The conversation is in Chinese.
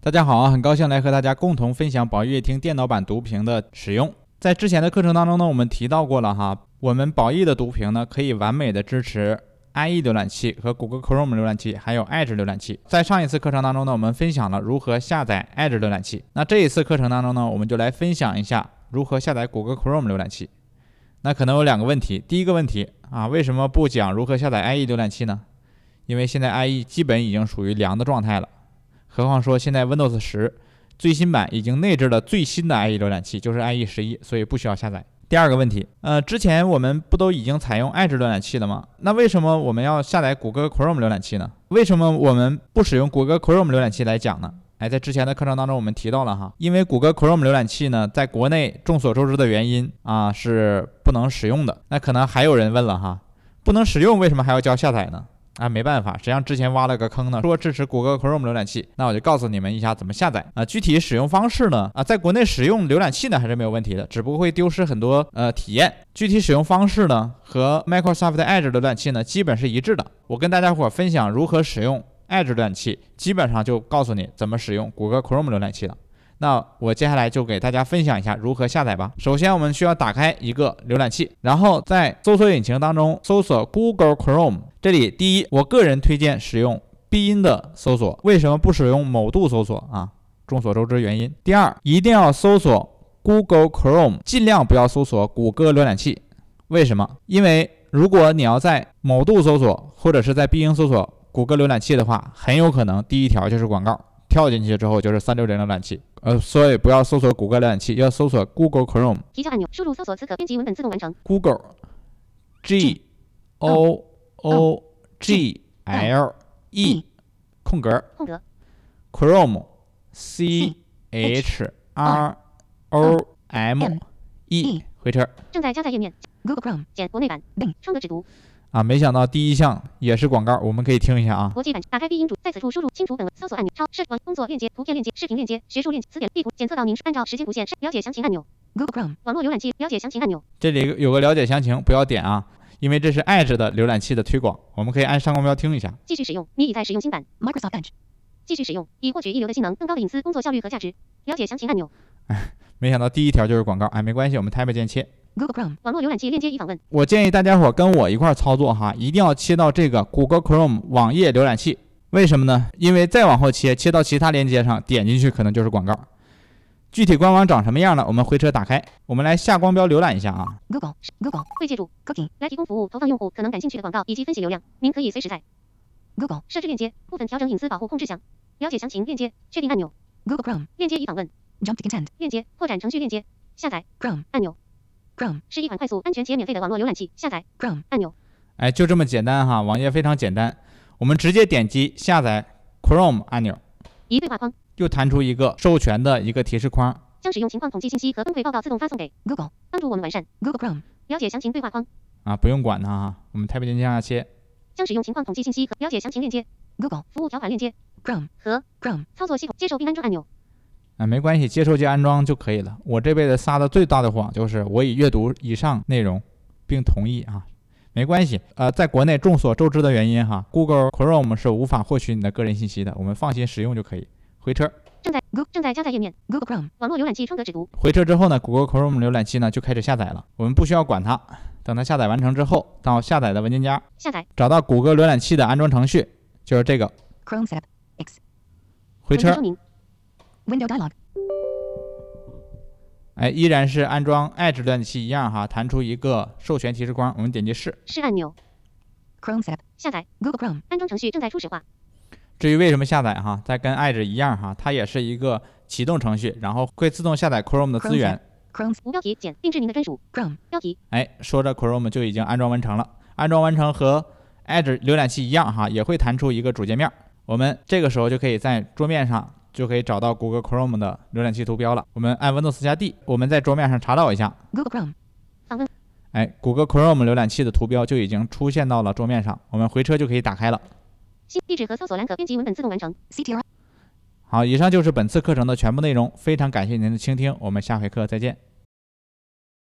大家好，很高兴来和大家共同分享宝易乐听电脑版读屏的使用。在之前的课程当中呢，我们提到过了哈，我们宝易的读屏呢可以完美的支持 IE 浏览器和谷歌 Chrome 浏览器，还有 Edge 浏览器。在上一次课程当中呢，我们分享了如何下载 Edge 浏览器。那这一次课程当中呢，我们就来分享一下如何下载谷歌 Chrome 浏览器。那可能有两个问题，第一个问题啊，为什么不讲如何下载 IE 浏览器呢？因为现在 IE 基本已经属于凉的状态了。何况说现在 Windows 10最新版已经内置了最新的 IE 浏览器，就是 IE 11，所以不需要下载。第二个问题，之前我们不都已经采用 Edge 浏览器了吗？那为什么我们要下载谷歌 Chrome 浏览器呢？为什么我们不使用谷歌 Chrome 浏览器来讲呢？在之前的课程当中我们提到了哈，因为谷歌 Chrome 浏览器呢，在国内众所周知的原因啊是不能使用的。那可能还有人问了哈，不能使用为什么还要交下载呢？没办法，实际上之前挖了个坑呢，说支持谷歌 Chrome 浏览器，那我就告诉你们一下怎么下载具体使用方式呢在国内使用浏览器呢还是没有问题的，只不过会丢失很多体验。具体使用方式呢和 Microsoft Edge 浏览器呢基本是一致的。我跟大家伙分享如何使用 Edge 浏览器，基本上就告诉你怎么使用谷歌 Chrome 浏览器了。那我接下来就给大家分享一下如何下载吧。首先我们需要打开一个浏览器，然后在搜索引擎当中搜索 Google Chrome。这里第一，我个人推荐使用必音的搜索，为什么不使用某度搜索啊？众所周知原因。第二，一定要搜索 Google Chrome， 尽量不要搜索谷歌浏览器。为什么？因为如果你要在某度搜索或者是在必音搜索谷歌浏览器的话，很有可能第一条就是广告，跳进去之后就是360浏览器。所以不要搜索谷歌浏览器，要搜索 Google Chrome。 提交按钮，输入搜索词可编辑文本自动完成。 Google G-O-O-G-L-E 空格 Chrome C-H-R-O-M-E 回车。 正在加载页面 Google Chrome 减国内版窗格只读没想到第一项也是广告，我们可以听一下啊。 国际版打开必音主，在此处输入清除本文搜索按钮，超视网工作链接、图片链接、视频链接、学术链接、词典地图检测到您按照时间弧线了解详情按钮。Google Chrome 网络浏览器了解详情按钮， 这里有个了解详情，不要点啊，因为这是 Edge 的浏览器的推广，我们可以按上光标听一下。 继续使用，你已在使用新版 Microsoft Edge。继续使用，以获取一流的性能、更高的隐私、工作效率和价值。了解详情按钮。 没想到第一条就是广告，没关系，我们 Tab 键切。 Google Chrome 网络浏览器链接已访问。 我建议大家伙跟我一块操作哈，一定要切到这个 Google Chrome 网页浏览器。为什么呢？因为再往后切到其他连接上，点进去可能就是广告。具体官网长什么样呢？我们回车打开，我们来下光标浏览一下啊。 Google 会借助 Cooking 来提供服务，投放用户可能感兴趣的广告以及分析流量。您可以随时在 Google 设置链接部分调整隐私保护控制项。了解详情链接确定按钮。Google Chrome 链接已访问。Jump to Content 链接扩展程序链接下载 Chrome 按钮。Chrome 是一款快速、安全且免费的网络浏览器。下载 Chrome 按钮。 就这么简单哈，网页非常简单。我们直接点击下载 Chrome 按钮， 一对话框又弹出一个授权的一个提示框， 将使用情况统计信息和崩溃报告自动发送给 Google， 帮助我们完善 Google Chrome 了解详情对话框不用管它哈，我们 Tab 键向下切， 将使用情况统计信息和了解详情链接 Google 服务条款链接 Chrome 和 Chrome 操作系统接受并安装按钮。 没关系，接受及安装就可以了。我这辈子撒的最大的谎就是我已阅读以上内容并同意啊，没关系。在国内众所周知的原因哈 ，Google Chrome 是无法获取你的个人信息的，我们放心使用就可以。回车。 正在加载页面 Google Chrome 网络浏览器窗格只读。 回车之后呢 ，Google Chrome 浏览器呢就开始下载了，我们不需要管它。等它下载完成之后，到下载的文件夹下载， 找到谷歌浏览器的安装程序，就是这个 Chrome Setup X。 回车。 Window Dialog。 依然是安装 Edge 浏览器一样哈，弹出一个授权提示框，我们点击试按钮。Chrome Setup 下载 Google Chrome 安装程序正在初始化。 至于为什么下载哈，再跟 Edge 一样哈，它也是一个启动程序，然后会自动下载 Chrome 的资源。 Chrome 无标题简定制您的专属 Chrome 标题。 说着 Chrome 就已经安装完成了。安装完成和 Edge 浏览器一样哈，也会弹出一个主界面。我们这个时候就可以在桌面上就可以找到 Google Chrome 的浏览器图标了。我们按 Windows 加 D， 我们在桌面上查找一下 Google Chrome 访问。 Google Chrome 浏览器的图标就已经出现到了桌面上，我们回车就可以打开了。 地址和搜索栏可编辑文本自动完成。CTR。 好，以上就是本次课程的全部内容，非常感谢您的倾听，我们下回课再见。